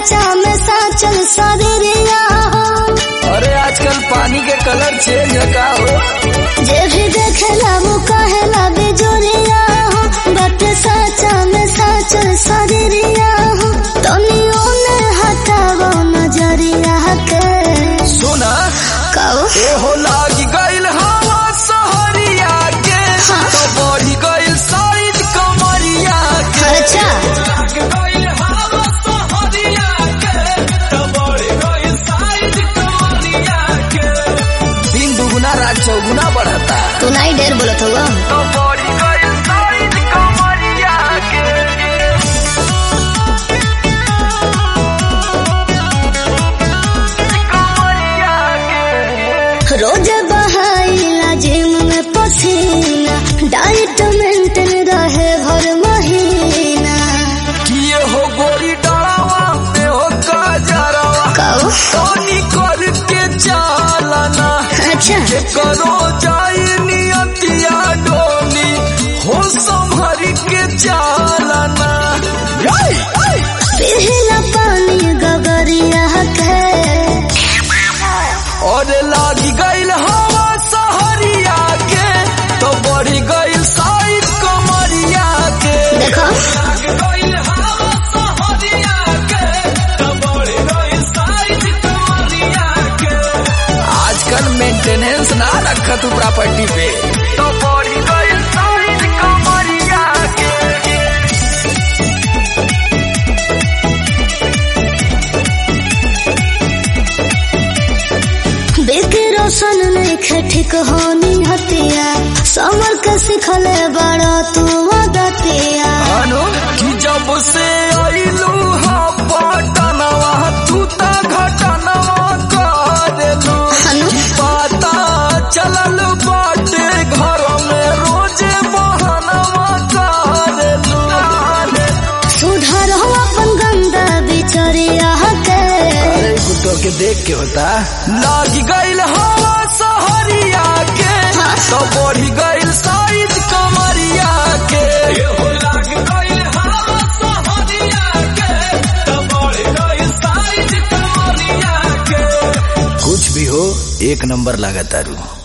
साचा में साचल शरीरिया हो। अरे आजकल पानी के कलर चेंज का हो। जे भी देखेला वो कहेला बिजुरिया हो। बट साचा में साचल शरीरिया हो। तनियो ने हटावो नजरिया के। सुना कहो ए हो लागी गइल हवा सहरिया के। हाँ। तो बढ़ी गइल साइज कमरिया के। अच्छा दिन दुगुना रात चौगुना बढ़ता। तू नहीं ढेर बोलत होगा। तो बढ़ी गइल साइज कमरिया के। रोज बहाइला जिम में पसीना। डाइट मेंटेन रहे भर महीना। किए हो गोरी डरावा पे हो काजरवा। कहो पानी करके चालना। अच्छा के करो जाई नियतिया डोली हो संभर के चालना। पीला पानी गगरिया के। और लागी गइल हवा सहरिया के। तो बढ़ी गइल साइज कमरिया के। देखो आजकल मेंटेनेंस ना रखा तू प्रॉपर्टी पे। तो बढ़ी गइल साइज कमरिया के। बेके रोशन नहीं ठीक होनी हतिया। समर के सिखले बड़ा तू दतिया। अनु कि जब से आइलू हा पटनवा तू ता घटनवा करेलू। अनु पता चलल बाटे घर में रोजे बहनवा करेलू। सुधार हो अपन गंदा बिचरिया के। अरे कुत्तों के देख के होता। लागी गइल हवा सहरिया के। हाँ। तो बढ़ी गइल साइज कमरिया के। कुछ भी हो एक नंबर लागत तारू।